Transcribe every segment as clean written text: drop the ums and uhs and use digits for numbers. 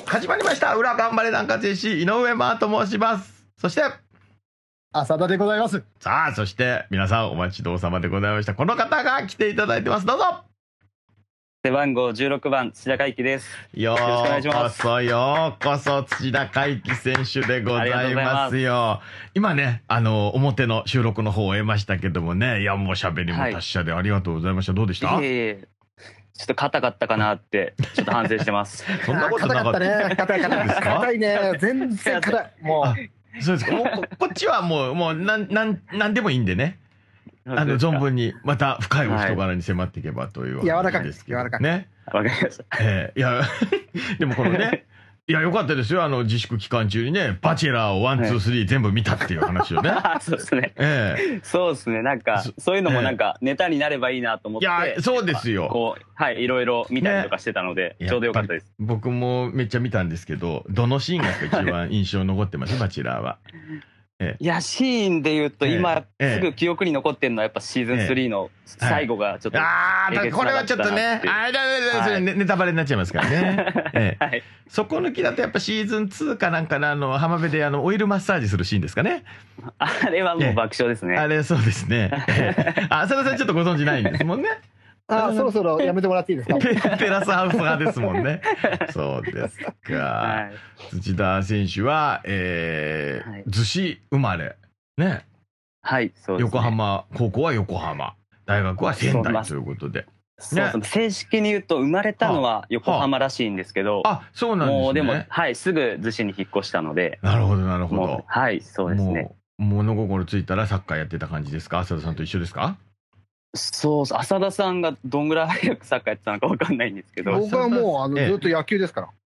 始まりました。裏頑張れなんかぜし井上真央と申します。そして浅田でございます。 さあ、そして皆さんお待ちどうさまでございました。この方が来ていただいてます。どうぞ。 背番号16番土田海輝です。 ようこそ土田海輝選手でございますよ。今ね、表の収録の方を終えましたけどもね、いやもう喋りも達者でありがとうございました。どうでした？ ちょっと硬かったかなってちょっと反省してます。 そんなことなかったね。 硬いね。全然硬い。もうそうですか。こっちはもうなんでもいいんでね。存分にまた深いお人柄に迫っていけばという柔らかいですけどね。 わかりました。 いやでもこのね、いや良かったですよ。自粛期間中にね、バチェラーを1、2、3全部見たっていう話をね。 そうですね。そうですね。なんかそういうのもなんかネタになればいいなと思って。いやそうですよ。 こうはいいろいろ見たりとかしてたのでちょうど良かったです。 僕もめっちゃ見たんですけど、どのシーンが一番印象に残ってますバチェラーは。 いやシーンで言うと今すぐ記憶に残ってるのはやっぱシーズン3の最後がちょっとこれはちょっとねネタバレになっちゃいますからね。底抜きだとやっぱシーズン2かなんかの浜辺でオイルマッサージするシーンですかね。 あれはもう爆笑ですね。 あれそうですね。浅田さんちょっとご存知ないんですもんね。 そろそろやめてもらっていいですか？ テラスハウス派ですもんね。そうですか。土田選手は、逗子生まれ。ね。 はい、そうですね。 横浜、高校は横浜。大学は仙台ということで。 そう正式に言うと生まれたのは横浜らしいんですけど。 そうなんですね。 もうでも、はい、すぐ逗子に引っ越したので。 なるほど、なるほど。 はい、そうですね。 物心ついたらサッカーやってた感じですか？浅田さんと一緒ですか？ そう、浅田さんがどんぐらい早くサッカーやってたのかわかんないんですけど。 僕はもうずっと野球ですから。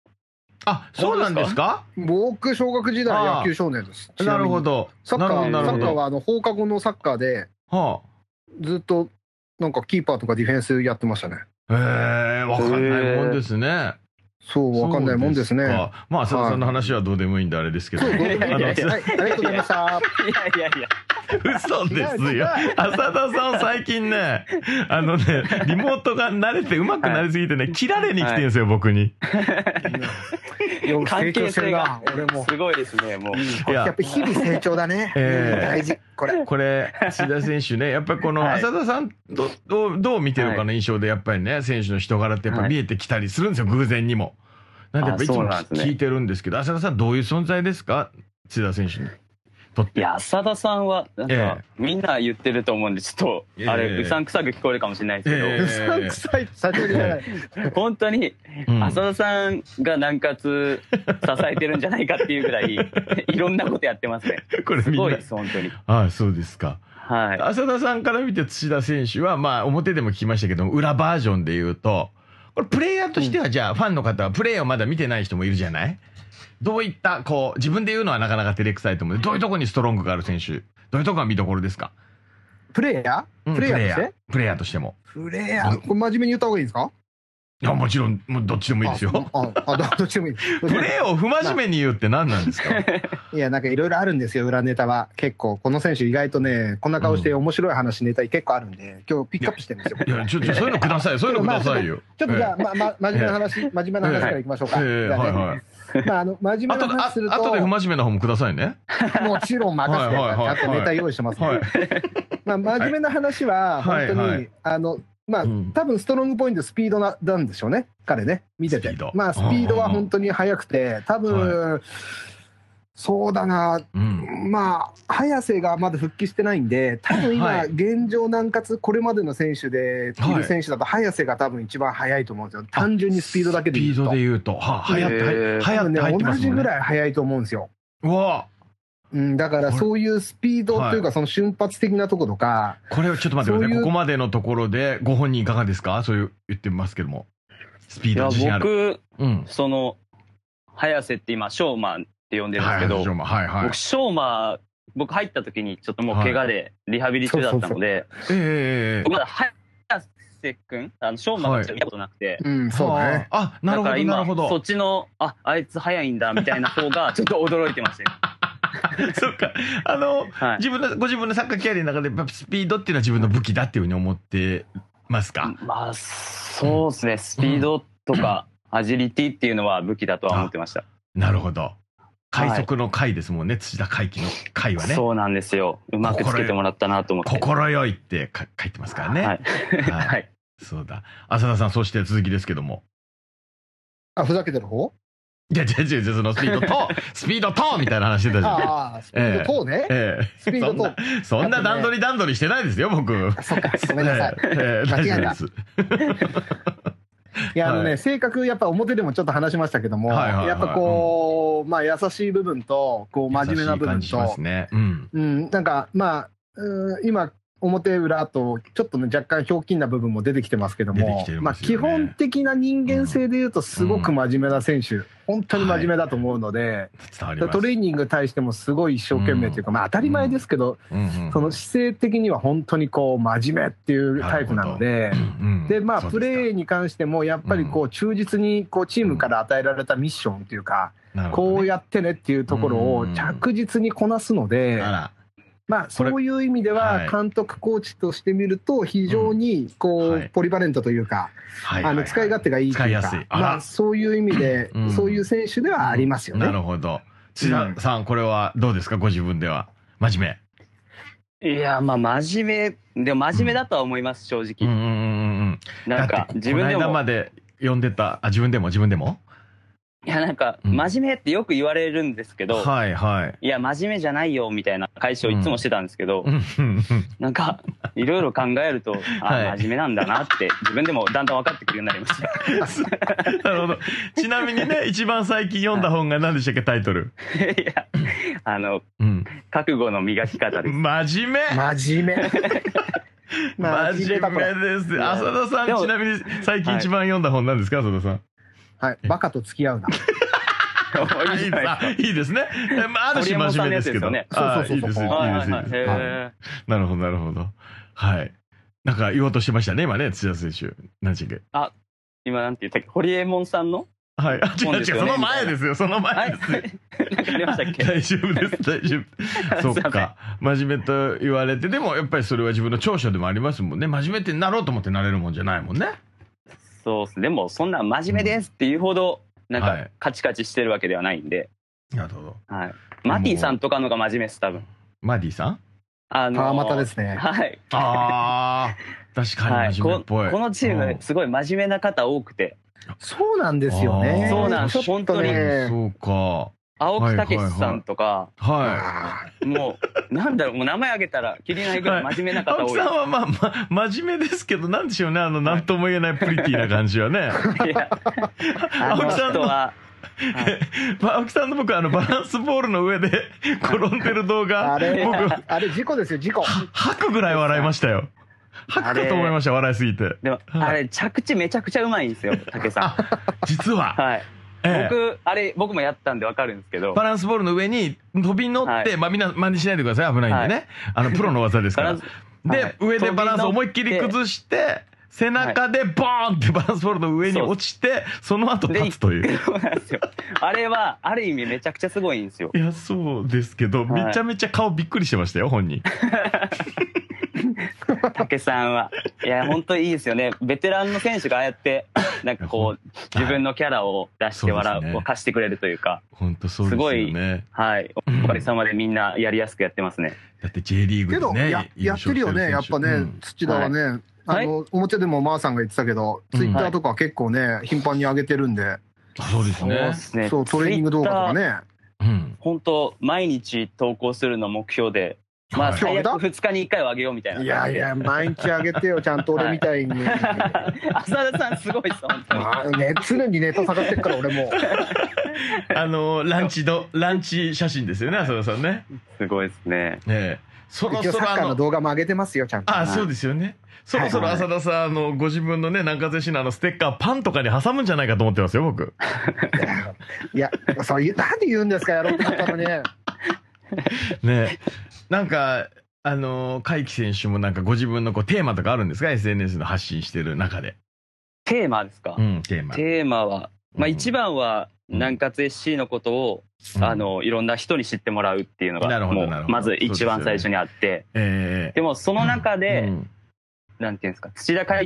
そうなんですか？ 僕小学時代野球少年です。 なるほど。 サッカーは放課後のサッカーでずっとなんかキーパーとかディフェンスやってましたね。 わかんないもんですね。 そうわかんないもんですね。 まあ浅田さんの話はどうでもいいんであれですけど。 ありがとうございました。 いや嘘ですよ。浅田さん最近ね、リモートが慣れて上手くなりすぎてね、切られに来てるんですよ、僕に。 関係性がすごいですね、もう。 やっぱ日々成長だね。大事。 これ、土田選手ね、やっぱりこの浅田さんどう見てるかの印象で、やっぱりね、選手の人柄ってやっぱ見えてきたりするんですよ、偶然にも。なんでやっぱいつも聞いてるんですけど、浅田さんどういう存在ですか？土田選手に。 いや浅田さんはなんかみんな言ってると思うんでちょっとあれうさんくさく聞こえるかもしれないですけど、 うさんくさい最初に言わない。 本当に浅田さんが南葛支えてるんじゃないかっていうぐらいいろんなことやってますね。 これすごいです本当に。 そうですか。 はい。 浅田さんから見て土田選手はまあ表でも聞きましたけど裏バージョンで言うと、これプレイヤーとしてはじゃあファンの方はプレーをまだ見てない人もいるじゃない？どういった自分で言うのはなかなか照れくさいと思うので、どういうところにストロングがある選手、どういうところが見どころですか？ プレイヤーとしてプレイヤーとしても。 プレイヤー、これ真面目に言った方がいいですか？ いやもちろんどっちでもいいですよ。 どっちでもいい。 プレーを不真面目に言うって何なんですか？ いやなんかいろいろあるんですよ、裏ネタは。結構この選手意外とねこんな顔して面白い話ネタ結構あるんで、今日ピックアップしてるんですよ。 いやちょっとそういうのください。そういうのくださいよ。 ちょっとじゃあ真面目な話からいきましょうか。 はいはい。 真面目な話すると後で不真面目な方もくださいね。 もちろん任せて、ちゃんとネタ用意してます。真面目な話は本当に多分ストロングポイントスピードなんでしょうね、彼ね、見てて。スピードは本当に速くて、多分そうだな、早瀬がまだ復帰してないんで、多分今現状南葛これまでの選手でいる選手だと早瀬が多分一番速いと思うんですよ。単純にスピードだけで言うと。 スピードで言うと速って同じぐらい速いと思うんですよ。 うわ。 だからそういうスピードというかその瞬発的なところとか。 これをちょっと待ってください。ここまでのところでご本人いかがですか？そういう言ってますけども。スピード自信ある。 僕その早瀬って今ショーマンって呼んでるんですけど、僕ショーマン僕入った時にちょっともう怪我でリハビリ中だったので、まだ早瀬君ショーマンがちょっと見たことなくて、 そうね。 なるほどなるほど。 そっちのあいつ早いんだみたいな方がちょっと驚いてましたよ。 そっか。ご自分のサッカーキャリアの中でスピードっていうのは自分の武器だっていうふうに思ってますか？ そうですね。スピードとかアジリティっていうのは武器だとは思ってました。 なるほど。快速の快ですもんね、土田快輝の快はね。 そうなんですよ。うまくつけてもらったなと思って。 心よいって書いてますからね。 はい。はい。 そうだ。浅田さん、そして続きですけども。 ふざけてる方？ いや、違う、そのスピードとみたいな話してたじゃん。 ああ、スピードとね。スピードと。 そんな段取りしてないですよ、僕。 そっか、ごめんなさい。間違えた。いや、性格、やっぱ表でもちょっと話しましたけども、やっぱこう、まあ優しい部分と、こう真面目な部分と、なんか、まあ、今、表裏と、ちょっとね、若干ひょうきんな部分も出てきてますけども、まあ基本的な人間性でいうと、すごく真面目な選手、本当に真面目だと思うので、トレーニングに対してもすごい一生懸命というか、まあ当たり前ですけど、その姿勢的には本当にこう真面目っていうタイプなので、で、まあプレーに関してもやっぱりこう忠実にこうチームから与えられたミッションというか、こうやってねっていうところを着実にこなすので、まあそういう意味では監督コーチとしてみると非常にこうポリバレントというか、使い勝手がいいというか、まあそういう意味でそういう選手ではありますよね。 なるほど。土田さん、これはどうですか、ご自分では。真面目。いや、まあ真面目、でも真面目だとは思います、正直。なんか自分でも。 この間まで読んでた、自分でもいや、なんか、真面目ってよく言われるんですけど、いや、真面目じゃないよ、みたいな解消をいつもしてたんですけど、なんか、いろいろ考えると、真面目なんだなって、自分でもだんだん分かってくるようになりました。なるほど。ちなみにね、一番最近読んだ本が何でしたっけ、タイトル。 いや、覚悟の磨き方です。 真面目真面目です。 浅田さん、ちなみに最近一番読んだ本何ですか、浅田さん。 はい、バカと付き合うな。 いいですね。ある種真面目ですけど。そう。いいです。なるほど。はい。なんか言おうとしてましたね、今ね、土田選手。何時け。 今なんて言ったっけ、ホリエモンさんの。 はい。違う、その前ですよ、その前です。 なんかありましたっけ。 大丈夫です、大丈夫。そっか。真面目と言われて、でもやっぱりそれは自分の長所でもありますもんね。真面目ってなろうと思ってなれるもんじゃないもんね。 そうです。でもそんな真面目ですっていうほどなんかカチカチしてるわけではないんで。 なるほど。 はい。マティさんとかのが真面目です多分。 マディさん？ またですね。 はい。 確かに真面目っぽい。 このチームすごい真面目な方多くて。 そうなんですよね。 そうなんです。本当に。 そうか。 青木武さんとか、もう、なんだろう、もう名前挙げたら、きりないぐらい真面目な方多い。 青木さんはまあ、真面目ですけど、なんでしょうね、なんとも言えないプリティな感じはね。青木さんは、青木さんの僕、バランスボールの上で転んでる動画、 あれ、事故ですよ、事故。 吐くぐらい笑いましたよ。吐くかと思いました、笑いすぎて。 でも、あれ、着地めちゃくちゃうまいんですよ、武さん。 実は。 はい。僕もやったんで分かるんですけど、 バランスボールの上に飛び乗って、みんな真似しないでください、危ないんでね。プロの技ですから。で、上でバランスを思いっきり崩して、背中でボーンってバランスボールの上に落ちて、その後立つという。 そうなんですよ。あれは、ある意味めちゃくちゃすごいんですよ。 いや、そうですけど、めちゃめちゃ顔びっくりしてましたよ、本人。 武さんは。いや、本当にいいですよね。ベテランの選手がああやって、なんかこう、自分のキャラを出して貸してくれるというか。 本当そうですよね。 はい。おかげさまでみんなやりやすくやってますね。 だって J リーグでね。 やってるよね、やっぱね、土田はね。表でもマーさんが言ってたけど、ツイッターとか結構ね、頻繁に上げてるんで。 そうですね。 そう、トレーニング動画とかね。 本当毎日投稿するの目標で。まあ最悪2日に1回はあげようみたいな。 いや、毎日あげてよ、ちゃんと俺みたいに。 浅田さんすごいっす、本当に。常にネタ探してるから、俺も。 ランチ写真ですよね、浅田さんね。 すごいですね。 そろそろサッカーの動画も上げてますよ、ちゃんと。 そうですよね。そろそろ浅田さん、ご自分のね、南葛市のステッカー、パンとかに挟むんじゃないかと思ってますよ、僕。 いや、そういう、なんで言うんですか、やろうと思ったのに。 ね、なんか海輝選手もなんかご自分のテーマとかあるんですか、 SNS の発信してる中で。 テーマですか？テーマは、まあ一番は南葛 SC のことをいろんな人に知ってもらうっていうのがもうまず一番最初にあって、でもその中でなんていうんですか、土田海輝っ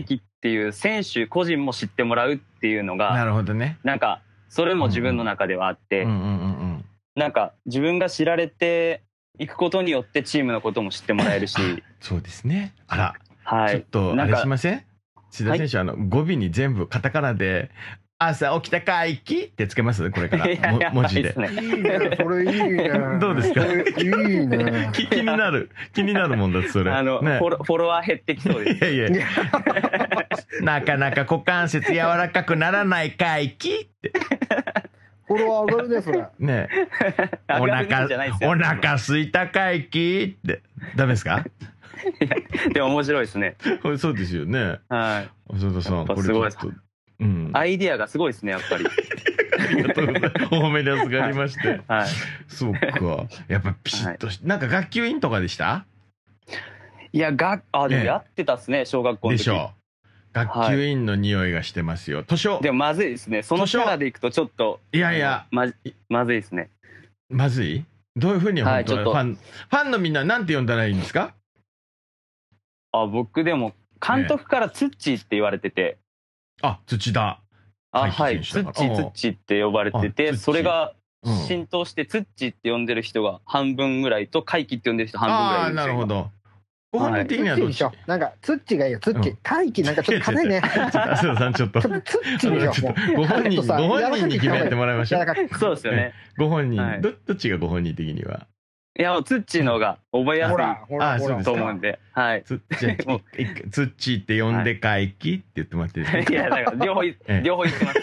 っていう選手個人も知ってもらうっていうのが、 なるほどね。 なんかそれも自分の中ではあって、なんか自分が知られていくことによってチームのことも知ってもらえるし。 そうですね。あら、 はい、 ちょっとあれしません？志田選手、語尾に全部カタカナで朝起きた会議ってつけます？これから文字で。 いいね、それいいね。 どうですか？いいね。 気になるもんだってそれ。 フォロワー減ってきそうです。 いやいや。なかなか股関節柔らかくならない会議って。 フォロワー上がるね、それ。 ねえ。お腹すいた会議って。ダメですか？ でも面白いですね。 そうですよね。 はい。 浅田さん、これすごい。アイディアがすごいですね、やっぱり。 ありがとうございます。お褒めで預かりまして。 はい。 そうか。やっぱピシッとして、なんか学級委員とかでした？ いや、でもやってたっすね、小学校の時。 でしょう。学級委員の匂いがしてますよ。図書。 でもまずいですね。そのキャラでいくとちょっと。 いやいや。 まずいですね。 まずい？どういうふうに本当はファンのみんななんて呼んだらいいんですか？ 僕でも監督からツッチーって言われてて。 土田。 はい、ツッチーって呼ばれてて、それが浸透してツッチーって呼んでる人が半分ぐらいと、怪奇って呼んでる人半分ぐらいいるんですよ。 なるほど。ご本人的にはどっち？ なんかツッチーがいいよ、ツッチー。怪奇なんかちょっと硬いね。 浅田さんちょっと。 ツッチーでしょ。 ご本人に決めてもらいましょう。 そうですよね。 ご本人、どっちがご本人的には？ いや、ツッチーの方が覚えやすいと思うんで。はい。ツッチーって呼んで怪奇って言ってもらっていいですか？ いや、だから両方言ってます。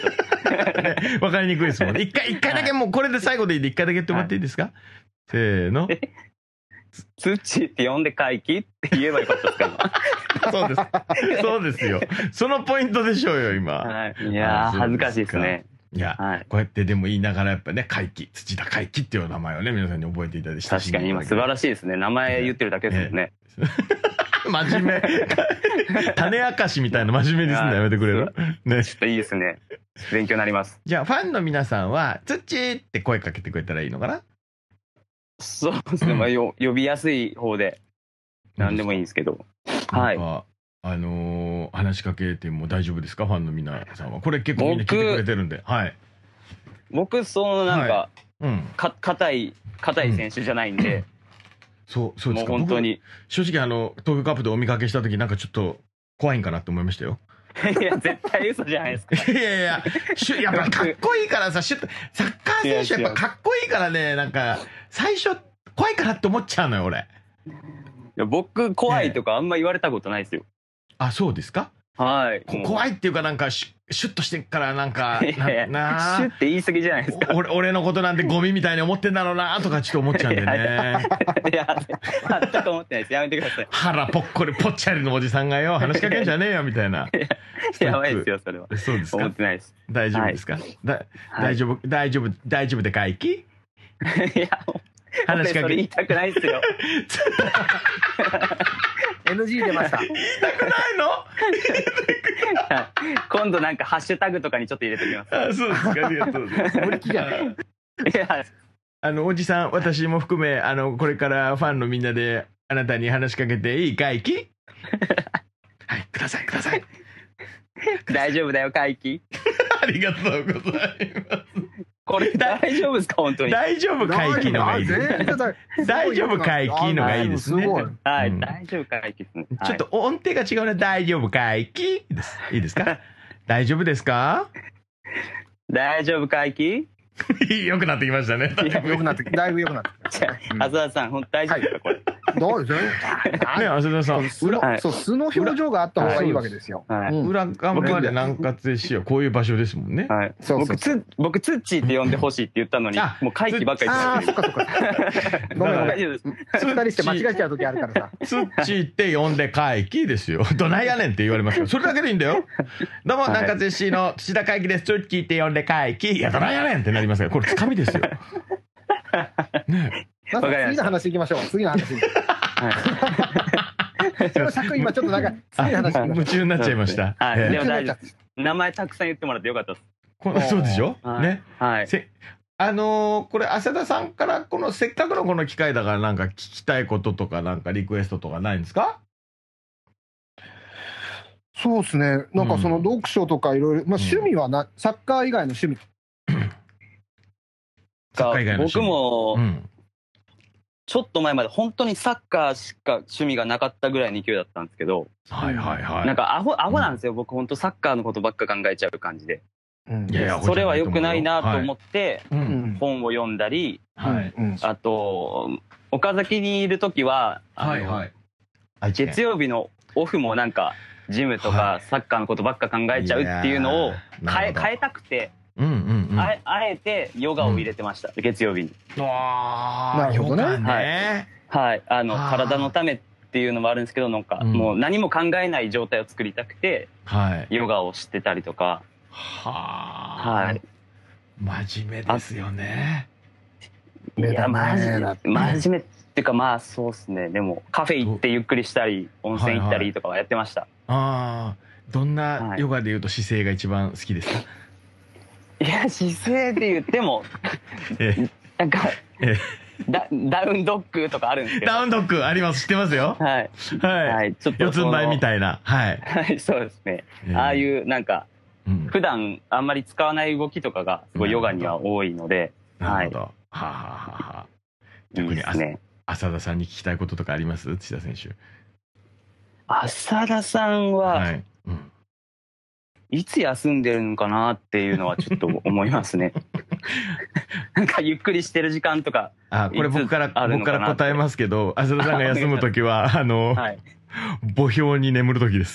わかりにくいですもんね。一回だけもうこれで最後でいいんで一回だけ言ってもらっていいですか？せーの。 ツッチーって呼んで怪奇って言えばよかったですか？ そうです。そうですよ。そのポイントでしょうよ、今。 いやー、恥ずかしいですね。 いや、こうやってでも言いながらやっぱね、土田怪奇っていう名前をね、皆さんに覚えていただいて。 確かに今素晴らしいですね。名前言ってるだけですもんね。 真面目。種明かしみたいな真面目ですね。やめてくれる？ね。 ちょっといいですね。勉強になります。 じゃあ、ファンの皆さんは、ツッチーって声かけてくれたらいいのかな？ そうですね。呼びやすい方で、何でもいいんですけど。はい。 話しかけても大丈夫ですか？ファンの皆さんは。これ結構みんな聞いてくれてるんで。はい。 僕、なんか、硬い選手じゃないんで。 そうですか。もう本当に。 正直東京カップでお見かけした時なんかちょっと怖いんかなって思いましたよ。 いや、絶対嘘じゃないですか。 いややっぱかっこいいからさ、サッカー選手やっぱかっこいいからね、なんか、最初怖いかなって思っちゃうのよ、俺。 いや、僕、怖いとかあんま言われたことないですよ。 そうですか？ はい。 怖いっていうかなんかシュッとしてからなんかシュッって言い過ぎじゃないですか。 俺のことなんてゴミみたいに思ってんだろうなとかちょっと思っちゃうんでね。 いや全く思ってないです。やめてください。 腹ぽっこりぽっちゃりのおじさんがよ話しかけんじゃねえよみたいな。 やばいですよそれは。 そうですか。 思ってないです。 大丈夫ですか？大丈夫で怪奇？いや話しかけそれ言いたくないですよ。 NG 出ました。 言いたくないの？今度なんかハッシュタグとかにちょっと入れてきます。 そうですか。ありがとうございます。 盛り気じゃない。 いやおじさん、私も含めこれからファンのみんなであなたに話しかけていい怪奇？はい、ください。 大丈夫だよ怪奇。 ありがとうございます。 これ大丈夫ですか本当に？ 大丈夫怪奇のがいいです。大丈夫怪奇のがいいですね。 はい、大丈夫怪奇ですね。 ちょっと音程が違うね。大丈夫怪奇です。いいですか？大丈夫ですか？ 大丈夫怪奇？ 良くなってきましたね。 だいぶ良くなってきた。 浅田さん、本当大丈夫ですかこれ？ どうですね。 浅田さん、 素の表情があった方がいいわけですよ。 裏側で南葛しよう。こういう場所ですもんね。 僕ツッチーって呼んでほしいって言ったのに、もう怪奇ばっかり言ってそっか。ごめん。二人して間違えちゃう時あるからさ。 ツッチーって呼んで怪奇ですよ。どないやねんって言われますよ。それだけでいいんだよ。どうも南葛しの土田怪奇です。ツッチーって呼んで怪奇。いやどないやねんってなりますから、これつかみですよ。 ね。次の話いきましょう。次の話。今ちょっとなんか次の話夢中になっちゃいました。 でも大丈夫。名前たくさん言ってもらってよかったです。 そうでしょ？ね。 はい。 これ浅田さんからせっかくのこの機会だからなんか聞きたいこととかなんかリクエストとかないんですか？ そうですね。なんかその読書とかいろいろ、まあ趣味はサッカー以外の趣味。 サッカー以外の趣味。 僕も、ちょっと前まで本当にサッカーしか趣味がなかったぐらいの勢いだったんですけど、 はいはいはい。 なんかアホなんですよ。僕本当サッカーのことばっか考えちゃう感じで。 いやいや、 それは良くないなと思って、本を読んだり、あと、岡崎にいるときは、月曜日のオフもなんか、ジムとかサッカーのことばっか考えちゃうっていうのを変えたくて、あえてヨガを入れてました、月曜日に。 なるほどね。 はい。体のためっていうのもあるんですけど、なんか、もう何も考えない状態を作りたくて、ヨガをしてたりとか。 はい。真面目ですよね。 いや、真面目っていうか、まあそうですね。でも、カフェ行ってゆっくりしたり、温泉行ったりとかはやってました。 どんなヨガでいうと姿勢が一番好きですか？ いや、姿勢で言っても、なんか、ダウンドッグとかあるんですけど。 ダウンドッグあります。知ってますよ。 はい。はい。 ちょっと。四つん這いみたいな。はい。 はい、そうですね。ああいう、なんか、普段あんまり使わない動きとかが、すごいヨガには多いので。 なるほど。は逆に、浅田さんに聞きたいこととかあります？土田選手。 浅田さんは、いつ休んでるのかなっていうのはちょっと思いますね。なんかゆっくりしてる時間とか。 これ僕から答えますけど、浅田さんが休むときは、墓標に眠るときです。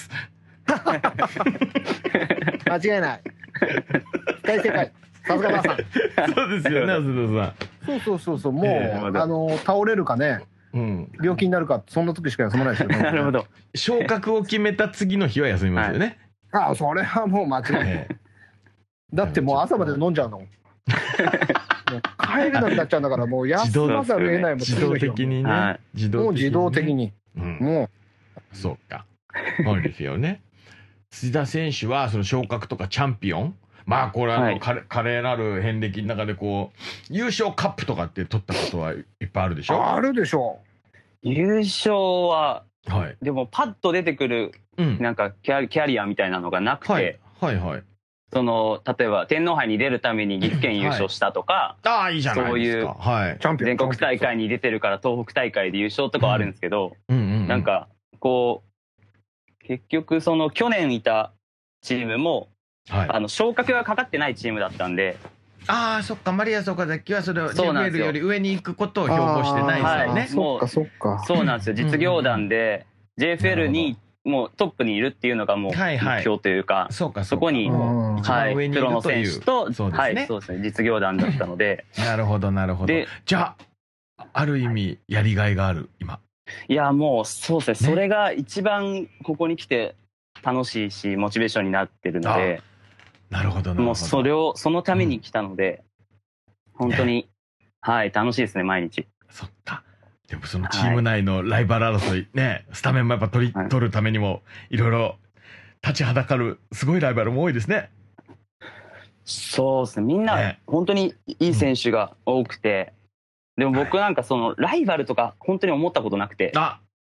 間違いない。大正解。さすがばあさん。 そうですよね、浅田さん。そう。もう、倒れるかね、病気になるか、そんな時しか休まないですよね。 なるほど。 昇格を決めた次の日は休みますよね。 それはもう間違いない。だってもう朝まで飲んじゃうの。帰れなくなっちゃうんだから、もう休まざるを得ないもん。 自動的にね。 もう自動的に。もう。そうか。そうですよね。土田選手は、その昇格とかチャンピオン、まあ、これは華麗なる遍歴の中で、こう、優勝カップとかって取ったことはいっぱいあるでしょ？ あるでしょう。優勝は、でもパッと出てくる、なんかキャリアみたいなのがなくて、その、例えば天皇杯に出るために岐阜県優勝したとか、 いいじゃないですか。 そういう全国大会に出てるから東北大会で優勝とかはあるんですけど、なんか、こう、結局その去年いたチームも、昇格がかかってないチームだったんで。 そっか、マリアス岡崎はそれを JFL より上に行くことを標榜してないですよね。 そっか。 そうなんですよ。実業団で JFL にもうトップにいるっていうのがもう目標というか、そこに、プロの選手と、そうですね、実業団だったので。 なるほど。じゃあ、ある意味、やりがいがある、今。 いや、もう、そうですね。それが一番ここに来て楽しいし、モチベーションになってるので。 なるほど。 もうそのために来たので、本当に、楽しいですね、毎日。 そっか。でもそのチーム内のライバル争い、ね、スタメンもやっぱ取るためにも、いろいろ立ちはだかる、すごいライバルも多いですね。 そうですね。みんな、本当にいい選手が多くて、でも僕なんかその、ライバルとか本当に思ったことなくて。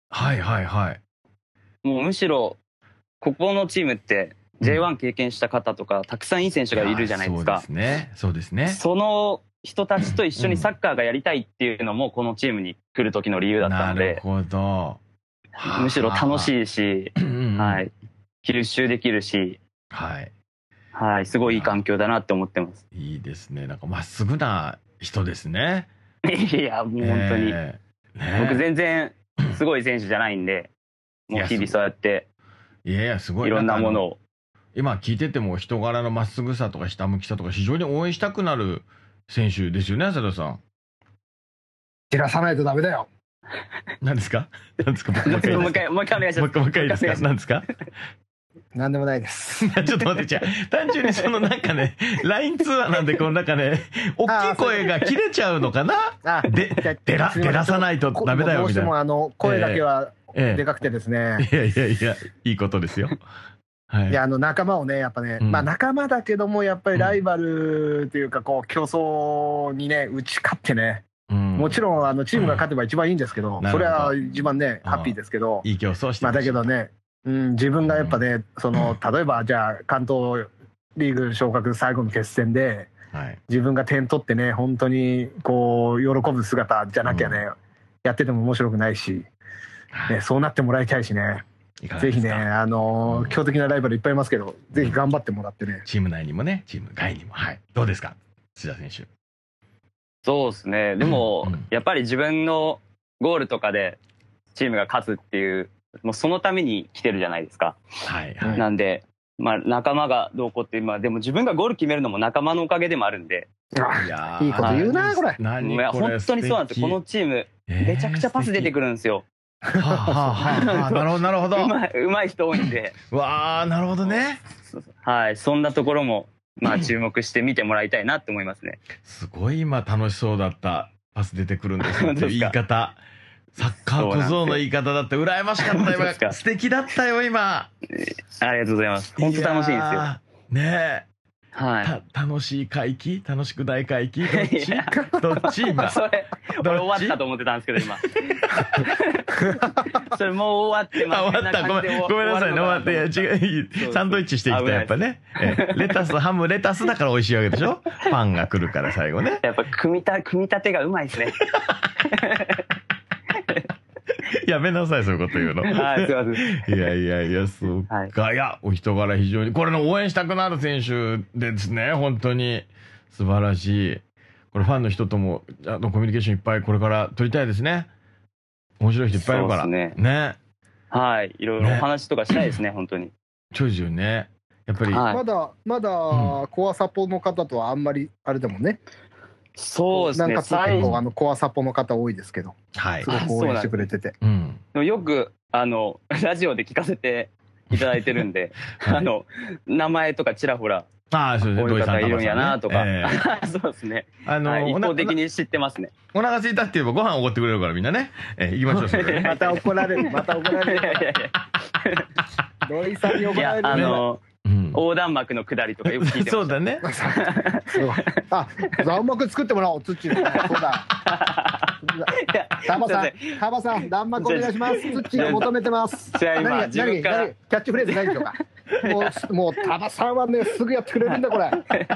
もうむしろ、ここのチームって、J1 経験した方とか、たくさんいい選手がいるじゃないですか。 そうですね。 その人たちと一緒にサッカーがやりたいっていうのも、このチームに来る時の理由だったので。 なるほど。 むしろ楽しいし、吸収できるし、すごいいい環境だなって思ってます。 いいですね。なんかまっすぐな人ですね。 いや、もう本当に。僕全然すごい選手じゃないんで、もう日々そうやって、 すごい。 いろんなものを。 今聞いてても人柄のまっすぐさとかひたむきさとか非常に応援したくなる選手ですよね、浅田さん。 散らさないとダメだよ。 何ですか？もう一回お願いします。 もう一回いいですか？何ですか？ 何でもないです。 ちょっと待って、単純にそのなんかね、LINE 通話なんでこのなんかね、大きい声が切れちゃうのかな？出らさないとダメだよみたいな。 どうしても声だけはでかくてですね。 いや、いいことですよ。 いや、仲間をね、やっぱね、まあ仲間だけども、やっぱりライバルというか、こう、競争にね、打ち勝ってね、もちろん、チームが勝てば一番いいんですけど、それは一番ね、ハッピーですけど、 いい競争してまあだけどね、 自分がやっぱね、例えばじゃあ関東リーグ昇格最後の決戦で、自分が点取ってね、本当にこう喜ぶ姿じゃなきゃね、やってても面白くないし、ね、そうなってもらいたいしね。ぜひね、強敵なライバルいっぱいいますけど、ぜひ頑張ってもらってね。 チーム内にもね、チーム外にも。どうですか、土田選手。 そうですね。でも、やっぱり自分のゴールとかでチームが勝つっていう、もうそのために来てるじゃないですか。なんで、仲間がどうこうって、でも自分がゴール決めるのも仲間のおかげでもあるんで。 いいこと言うな、これ。 本当にそうなんですよ。このチーム、めちゃくちゃパス出てくるんですよ。 なるほど、なるほど。 うまい人多いんで。 わあ、なるほどね。 はい、そんなところも、注目して見てもらいたいなって思いますね。 すごい今楽しそうだった。パス出てくるんですよって言い方。サッカー小僧の言い方だって羨ましかったよ。素敵だったよ、今。 ありがとうございます。本当楽しいんですよ。 ねえ。楽しい回帰、楽しくない回帰、どっち今。 俺終わったと思ってたんですけど、今。それもう終わってます。 終わった。ごめんなさいね、終わって。いや、違う。サンドイッチしていきたい、やっぱね。レタス、ハム、レタスだから美味しいわけでしょ。パンが来るから最後ね。 やっぱ組み立てがうまいですね。 やめなさい、そういうこと言うの。 すいません。 いや、そうか。いや、お人柄非常に、これの応援したくなる選手ですね、本当に。素晴らしい。これファンの人とも、コミュニケーションいっぱいこれから取りたいですね。面白い人いっぱいいるから。ね。 はい。いろいろお話とかしたいですね、本当に。 ちょいちょいね。やっぱり。 まだ、コアサポの方とはあんまり、あれでもね。 そうですね。 なんか結構コアサポの方多いですけど、すごく応援してくれてて。 でもよくラジオで聞かせていただいてるんで、名前とかちらほら、こういう方いるんやなとか、そうですね。一方的に知ってますね。 お腹空いたって言えばご飯おごってくれるからみんなね。行きましょう。 また怒られる。土井さんに怒られる。 横断幕の下りとかよく聞いてました。 そうだね。 弾幕作ってもらおう、土。そうだ。タバさん、弾幕お願いします。土が求めてます。 キャッチフレーズないでしょうか。もうタバさんはね、すぐやってくれるんだ、これ。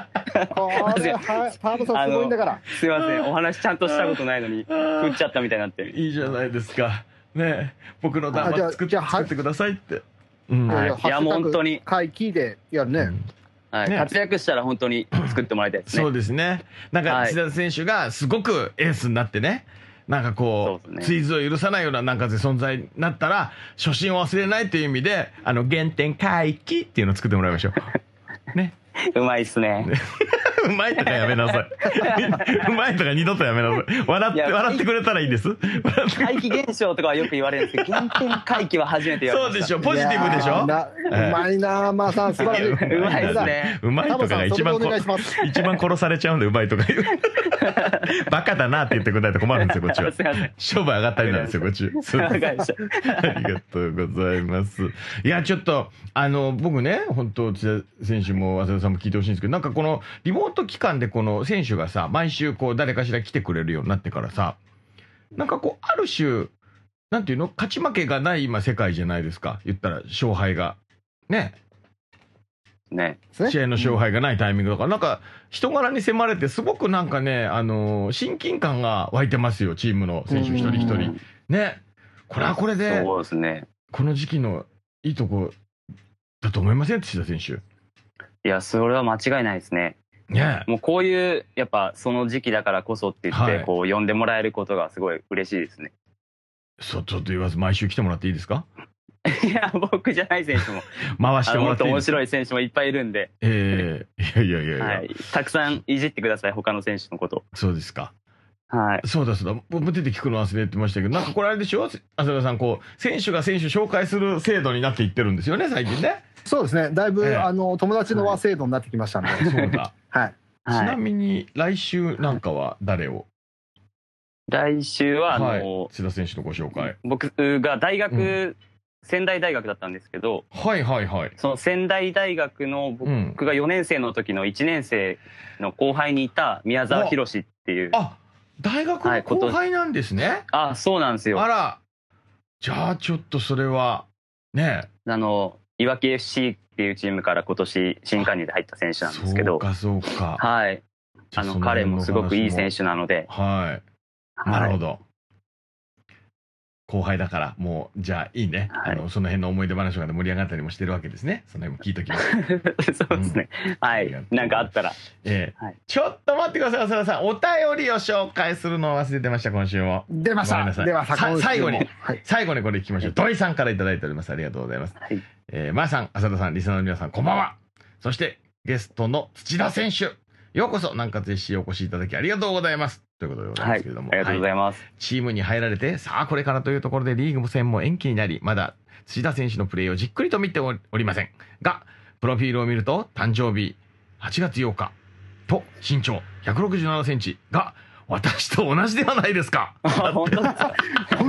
タバさんすごいんだから。 すいません、お話ちゃんとしたことないのに、振っちゃったみたいになって。 いいじゃないですか。ね、僕の弾幕作ってくださいって。 いや、本当に。 回帰でやるね。 活躍したら本当に作ってもらいたいですね。 そうですね。なんか、土田選手がすごくエースになってね、なんかこう、追随を許さないようななんか存在になったら、初心を忘れないという意味で、原点回帰っていうのを作ってもらいましょう。ね。 うまいっすね。 うまいとかやめなさい。うまいとか二度とやめなさい。笑ってくれたらいいです。 怪奇現象とかはよく言われるんですけど、原点回帰は初めて言われました。 そうでしょ、ポジティブでしょ。 うまいな、まあさん、素晴らしい。 うまいですね。 うまいとかが一番殺されちゃうんで、うまいとか言う。バカだなって言ってくれないと困るんですよ、こっちは。商売上がったりなんですよ、こっち。ありがとうございます。いや、ちょっと、僕ね、本当、内田選手も浅田さんも聞いてほしいんですけど、なんかこの、リモート期間でこの選手がさ、毎週こう誰かしら来てくれるようになってからさ、なんかこう、ある種、なんていうの、勝ち負けがない今世界じゃないですか。言ったら、勝敗が。ね。試合の勝敗がないタイミングとか、なんか、人柄に迫れて、すごくなんかね、親近感が湧いてますよ、チームの選手一人一人。ね。これはこれで、 そうですね。 この時期のいいとこだと思いません、土田選手。 いや、それは間違いないですね。もうこういう、やっぱその時期だからこそって言って、こう呼んでもらえることがすごい嬉しいですね。 ちょっと言わず、毎週来てもらっていいですか？ いや、僕じゃない選手も。 回してもらっていいですか？もっと面白い選手もいっぱいいるんで。 いや。 たくさんいじってください、他の選手のこと。 そうですか。 はい。 そうだ。僕出て聞くの忘れてましたけど、なんかこれあれでしょ？浅田さん、こう、選手が選手紹介する制度になっていってるんですよね、最近ね。 そうですね。だいぶ、友達の和制度になってきましたんで。 そうだ。 はい。 ちなみに、来週なんかは誰を？ 来週は、 津田選手のご紹介。 僕が仙台大学だったんですけど、その仙台大学の僕が4年生の時の1年生の後輩にいた宮沢博士っていう。 あ、大学の後輩なんですね。 あ、そうなんですよ。 あら。じゃあ、ちょっとそれは、 ねいわき FC っていうチームから今年新加入で入った選手なんですけど。 そうか。 はい。彼もすごくいい選手なので。 はい。なるほど。後輩だからもうじゃあいいね、その辺の思い出話が盛り上がったりもしてるわけですね。その辺も聞いときます。 そうですね、はい。なんかあったら、 ちょっと待ってください浅田さん、お便りを紹介するのを忘れてました。今週も出ました。では最後にこれ聞きましょう。土井さんからいただいております。ありがとうございます。まーさん、浅田さん、リスナーの皆さん、こんばんは。そしてゲストの土田選手、ようこそ南葛 FC へお越しいただきありがとうございますということでございますけれども、 ありがとうございます。 チームに入られて、さあこれからというところでリーグ戦も延期になり、まだ土田選手のプレーをじっくりと見ておりませんが、プロフィールを見ると誕生日8月8日と身長167センチが私と同じではないですか。 本当ですか。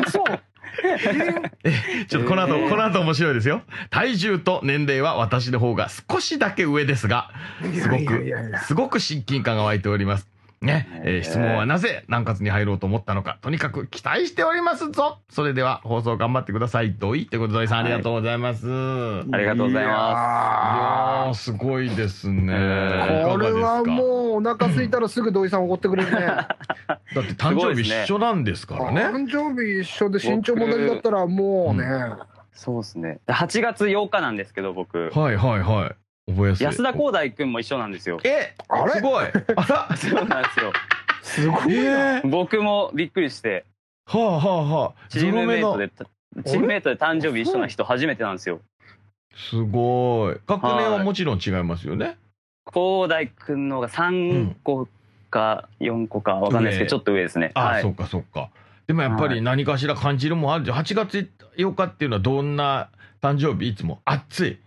ちょっとこの後面白いですよ。体重と年齢は私の方が少しだけ上ですが、すごく親近感が湧いておりますね。質問はなぜ南葛に入ろうと思ったのか、とにかく期待しておりますぞ。それでは放送頑張ってください。土井ってことで、土井さんありがとうございます。 ありがとうございます。いやすごいですね。 これはもうお腹空いたらすぐ土井さん怒ってくれるね。 だって誕生日一緒なんですからね。 誕生日一緒で身長も同じだったらもうね。 そうですね。8月8日なんですけど僕。 はいはいはい。覚えやすい。 安田光大君も一緒なんですよ。 あれすごい。あらそうなんですよ。 すごい。 僕もびっくりして。 はあはあはあ。 チームメイトで誕生日一緒な人初めてなんですよ。 すごい。学年はもちろん違いますよね。 光大君のが3個か4個かわかんないですけど、ちょっと上ですね。 あ、そうかそうか。でもやっぱり何かしら感じるもんあるじゃん。8月8日っていうのはどんな誕生日？いつも暑い。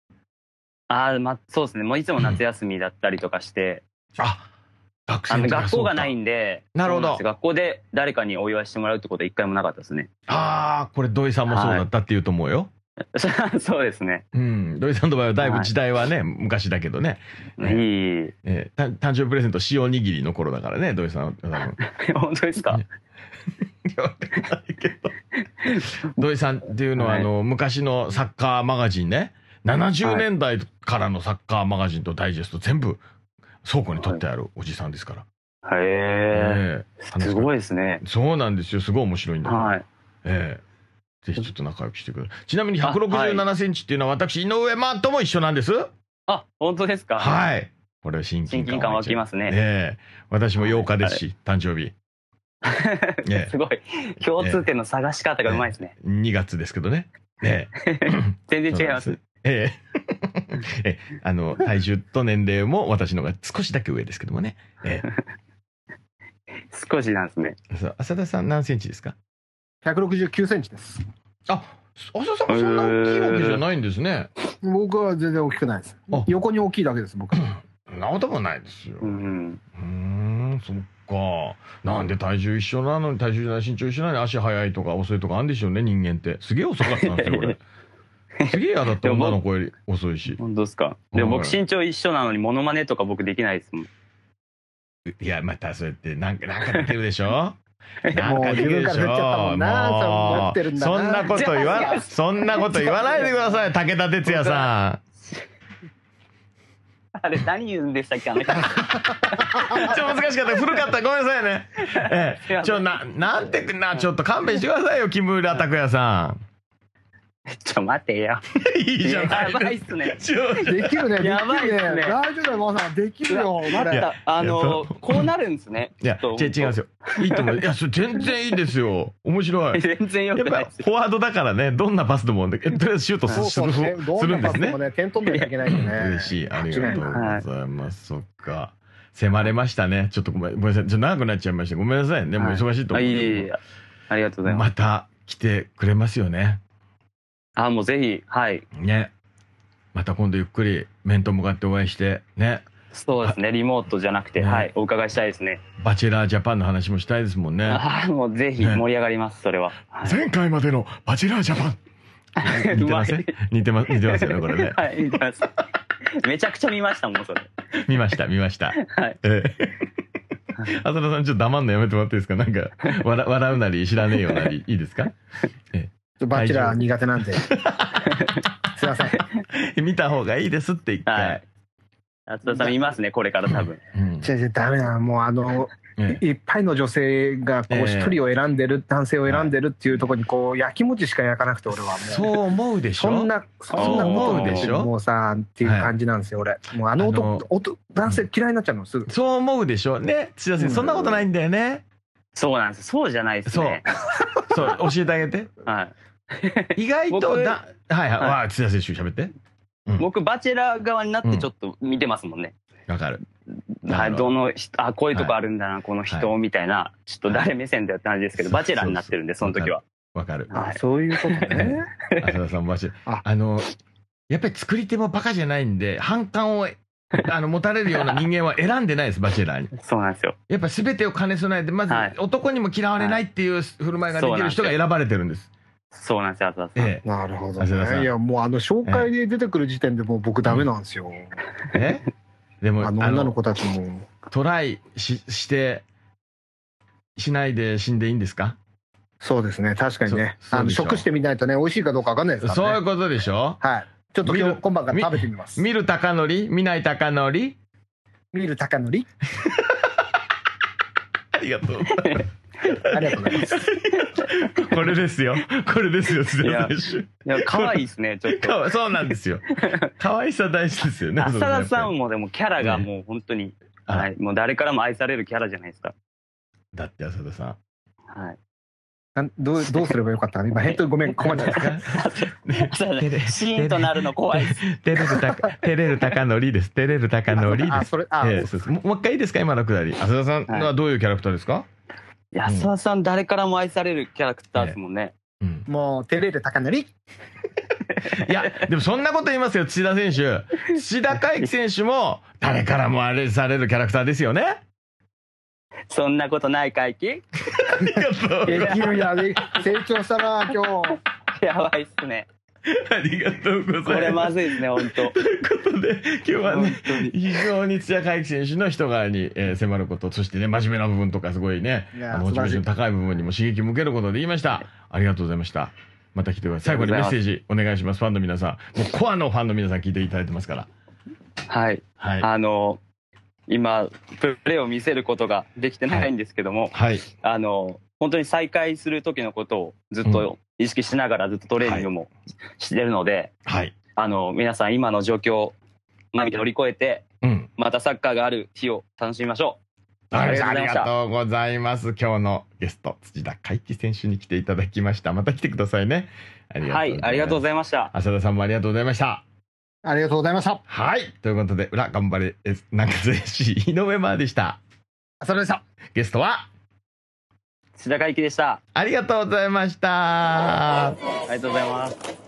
そうですね。もういつも夏休みだったりとかして。 学校がないんで。 なるほど。 学校で誰かにお祝いしてもらうってことは一回もなかったですね。 これ土井さんもそうだったって言うと思うよ。 そうですね。 土井さんの場合はだいぶ時代はね、昔だけどね。誕生日プレゼント塩握りの頃だからね、土井さん。 本当ですか？ 土井さんっていうのは昔のサッカーマガジンね、70年代からのサッカーマガジンとダイジェスト全部倉庫に取ってあるおじさんですから。 へえ。すごいですね。 そうなんですよ。すごい面白いんだから。ぜひちょっと仲良くしてください。ちなみに167センチっていうのは私井上真とも一緒なんです。 本当ですか？ はい。これは親近感湧きますね。 私も8日ですし、誕生日。 すごい。共通点の探し方がうまいですね。 2月ですけどね。 全然違います。 体重と年齢も私のが少しだけ上ですけどもね。 少しなんですね。 浅田さん何センチですか ？169センチです。 浅田さんもそんな大きいわけじゃないんですね。 僕は全然大きくないです。横に大きいだけです、僕。 なこともないですよ。そっか。なんで体重一緒なのに、体重じゃない身長一緒なのに足速いとか遅いとかあるんでしょうね、人間って。すげえ遅かったんですよ、俺。すげえ嫌だった女の子より遅いし。 本当ですか？でも僕身長一緒なのにモノマネとか僕できないですもん。 いや、またそうやってなんかできるでしょ。 なんかできるでしょ。 そんなこと言わないでください、武田鉄矢さん。 あれ何言うんでしたっけ？難しかった、古かった、ごめんなさいね。なんてちょっと勘弁してくださいよ、木村拓哉さん。 待てよ。 いいじゃない。 やばいっすね。 できるね。 やばいっすね。 大丈夫だよ、マさん。できるよ。 こうなるんですね。 いや、違うんですよ。いいと思う。いや、全然いいですよ。面白い。 全然よくないです。 フォワードだからね、どんなパスでも、とりあえずシュートするんですね。 点取んなきゃいけないんでね。 嬉しい。ありがとうございます。そっか。迫れましたね。ちょっとごめんなさい。ちょっと長くなっちゃいました。ごめんなさいね。もう忙しいと思う。 ありがとうございます。 また来てくれますよね。 もうぜひ、はい。 ね。また今度ゆっくり面と向かってお会いして、ね。 そうですね。リモートじゃなくて、はい。お伺いしたいですね。 バチェラージャパンの話もしたいですもんね。 もうぜひ盛り上がります、それは。 前回までのバチェラージャパン。似てます似てますよね、これね。 はい、似てます。めちゃくちゃ見ましたもん、それ。 見ました。はい。浅田さん、ちょっと黙んのやめてもらっていいですか？なんか、笑うなり、知らねえよなり、いいですか？ バチェラー苦手なんで。すいません。見た方がいいですって一回。 厚田さん見ますね、これから多分。 ダメだ、もういっぱいの女性がこう一人を選んでる、男性を選んでるっていうところにこう焼きもちしか焼かなくて、俺はもう。 そう思うでしょ。 そんなことでしょ。もうさ、っていう感じなんですよ、俺。もう男性嫌いになっちゃうの、すぐ。 そう思うでしょ。ね、土田先生、そんなことないんだよね。 そうなんです。そうじゃないですね。 そう、教えてあげて。 はい。 意外とはいはい、土田選手喋って。 僕、バチェラー側になってちょっと見てますもんね。 わかる。 はい、こういうとこあるんだな、この人みたいな、ちょっと誰目線だよって感じですけど、バチェラーになってるんで、その時は。 わかる。 そういうことね。 浅田さん、バチェラー。やっぱり作り手もバカじゃないんで、反感を持たれるような人間は選んでないです、バチェラーに。 そうなんですよ。 やっぱ全てを兼ね備えて、まず男にも嫌われないっていう振る舞いができる人が選ばれてるんです。 そうなんですよ、浅田さん。 なるほどね。いや、もう紹介で出てくる時点でもう僕ダメなんですよ。 でも女の子たちも。 トライしないで死んでいいんですか？ そうですね、確かにね。食してみないとね、美味しいかどうかわかんないですからね。 そういうことでしょ？ はい。ちょっと今晩から食べてみます。 見る高則？見ない高則？ 見る高則？ ありがとう。 ありがとうございます。 これですよ。これですよ、津田選手。いや、可愛いですね、ちょっと。 そうなんですよ。可愛さ大事ですよね。 浅田さんもでもキャラがもう本当に、もう誰からも愛されるキャラじゃないですか。 だって浅田さん。 はい。 どうすればよかったの？今、ごめん、困っちゃった。 シーンとなるの怖いです。 照れる高則です。照れる高則です。もう一回いいですか、今のくだり。浅田さんはどういうキャラクターですか？ 浅田さん、誰からも愛されるキャラクターですもんね。 もう、照れる高則。いや、でもそんなこと言いますよ、土田選手。土田海輝選手も、誰からも愛されるキャラクターですよね。 そんなことない海輝。 ありがとう。 できるやで、成長したな、今日。 やばいっすね。 ありがとうございます。 これまずいですね、本当。 ということで、今日はね、非常に土田海輝選手の人柄に迫ること、そしてね、真面目な部分とかすごいね、モチベーション高い部分にも刺激を向けることで言いました。ありがとうございました。また来てください。最後にメッセージお願いします。ファンの皆さん。もうコアのファンの皆さん聞いていただいてますから。 はい。今、プレーを見せることができてないんですけども、本当に再開する時のことをずっと意識しながらずっとトレーニングもしてるので、皆さん今の状況を見て乗り越えて、またサッカーがある日を楽しみましょう。 ありがとうございます。今日のゲスト、土田海輝選手に来ていただきました。また来てくださいね。 はい、ありがとうございました。 浅田さんもありがとうございました。 ありがとうございました。 はい。ということで、裏頑張れ、なんかぜひ、井上真央でした。 浅田でした。 ゲストは、 土田海輝でした。 ありがとうございました。 ありがとうございます。